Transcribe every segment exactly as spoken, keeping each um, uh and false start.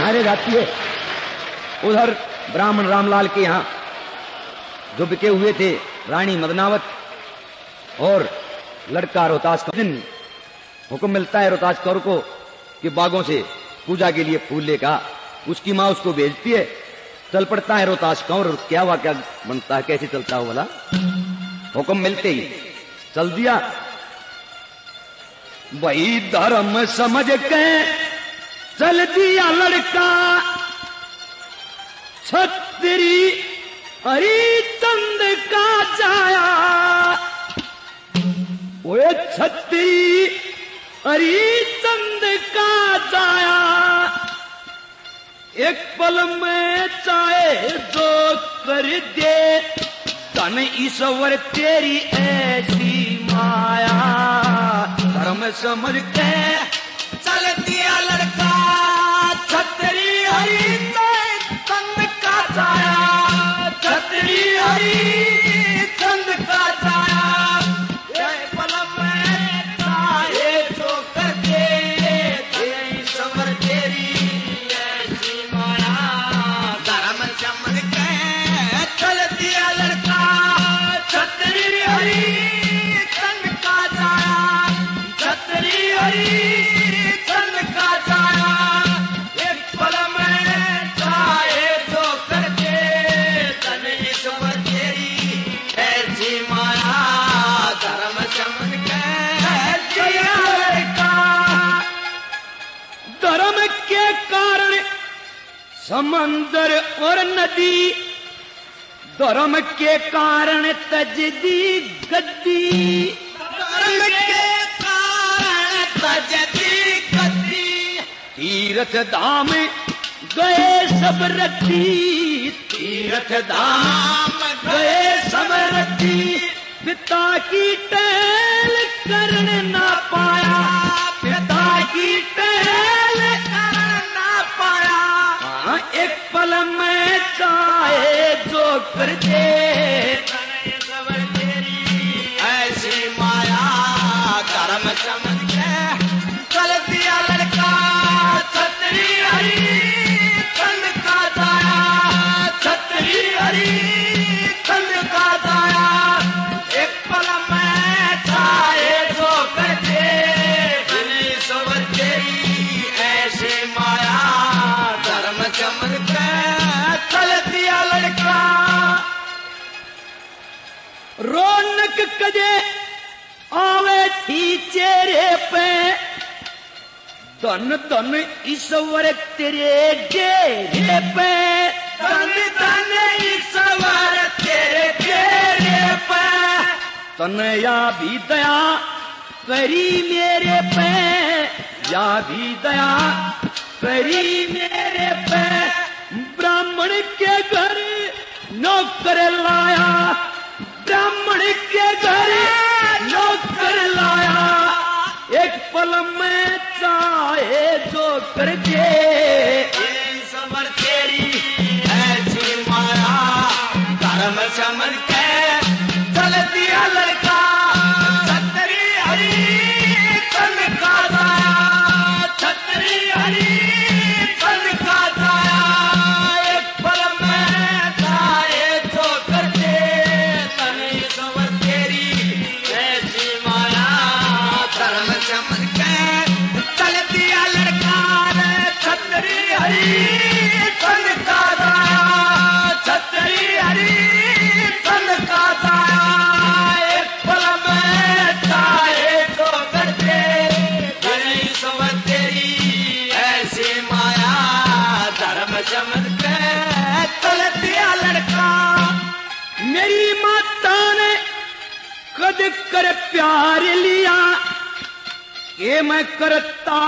कहाँ जाती है। उधर ब्राह्मण रामलाल के यहाँ जो बिके हुए थे रानी मदनावत और लड़का रोहतास का, दिन हुक्म मिलता है रोहतास कौर को कि बागों से पूजा के लिए फूल लेकर। उसकी माँ उसको भेजती है, चल पड़ता है रोहतास कौर। क्या वाक्या बनता है, कैसे चलता हो बोला, हुक्म मिलते ही चल दिया। वही धर्म समझ के चल दिया लड़का, छतरी हरिचंद का जाया। वो छतरी हरिचंद का जाया, एक पल में चाहे जो कर दे, धन ईश्वर तेरी ऐसी माया। धर्म समझ के चल दिया लड़का, छतरी हरिचंद का जाया। छतरी हरिचंद का जाया, एक पल में चाहे जो कर दे, धन ईश्वर तेरी ऐसी माया। धर्म समझ के चल दिया लड़का, छतरी हरिचंद का जाया। छतरी हरिचंद का जाया, एक पल में चाहे जो कर दे, धन ईश्वर तेरी ऐसी माया। धर्म समझ के दिया लड़का। धर्म के कारण समंदर और नदी, धर्म के कारण तज दी गद्दी। धर्म के कारण तज दी गद्दी, तीर्थ धाम गए सब रखी। तीर्थ धाम गए सब रखी, पिता की टहल करने ना पाया। पिता की टहल करने ना पाया। हाँ, एक पल में चाहे जो कर दे, ऐसी माया। धर्म समझ के चल दिया लड़का, छतरी हरिचंद का जाया। छतरी हरिचंद का जाया, एक पल में चाहे जो कर दे, धन ईश्वर तेरी ऐसी माया। धर्म समझ के चल दिया लड़का। रौनक कजे आवे थी चेहरे पे, धन धन ईश्वर तेरे डेरे पे। धन धन ईश्वर तेरे डेरे पे, तनया भी दया करी मेरे पे। या भी दया करी मेरे पे। ब्राह्मण के घर नौकर लाया, ब्राह्मण के घर नौकर लाया। एक पल में चाहे जो कर दे, ईश्वर तेरी ऐसी माया। धर्म समझ के चल दिया लड़का, छतरी हरिचंद का जाया। छतरी हरिचंद का जाया, एक पल में चाहे जो कर दे, धन ईश्वर तेरी ऐसी माया। धर्म समझ के चल दिया लड़का, छतरी हरिचंद का जाया। छतरी हरिचंद का जाया, एक पल में चाहे जो कर दे, धन ईश्वर तेरी ऐसी माया। धर्म समझ के चल दिया लड़का। मेरी माता ने कद कर प्यार लिया, ये मैं करता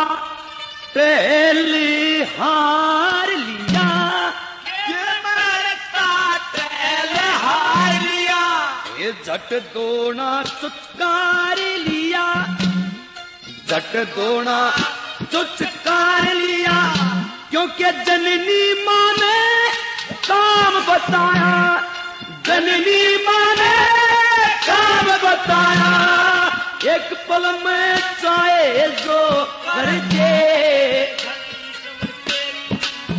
टहली हार लिया। ये मैं करता टहली हार लिया, ये झट दोना चुचकार लिया। झट दोना चुचकार लिया, क्योंकि जननी माँ ने काम बताया। जननी माँ ने काम बताया, एक पल में चाहे जो कर दे,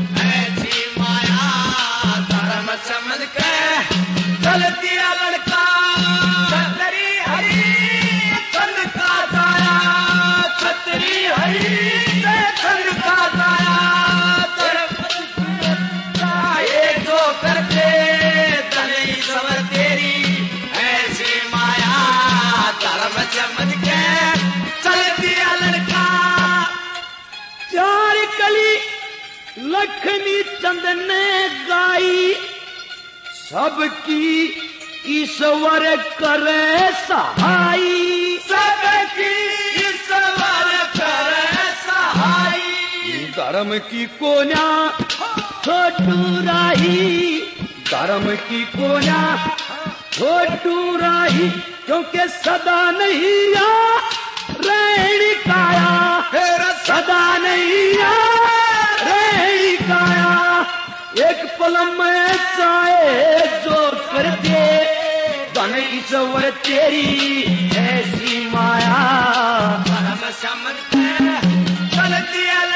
लखनी चंद ने गाई सबकी ईश्वर करे सहाई, सबकी ईश्वर करे सहाई। धर्म की कोन्या छोटू राही, धर्म की कोन्या छोटू राही, क्योंकि सदा नहीं आ रेणी काया, सदा नहीं आ रेणी काया। एक पल में चाहे जो कर दे धन ईश्वर तेरी ऐसी माया। धर्म समझ के चलती है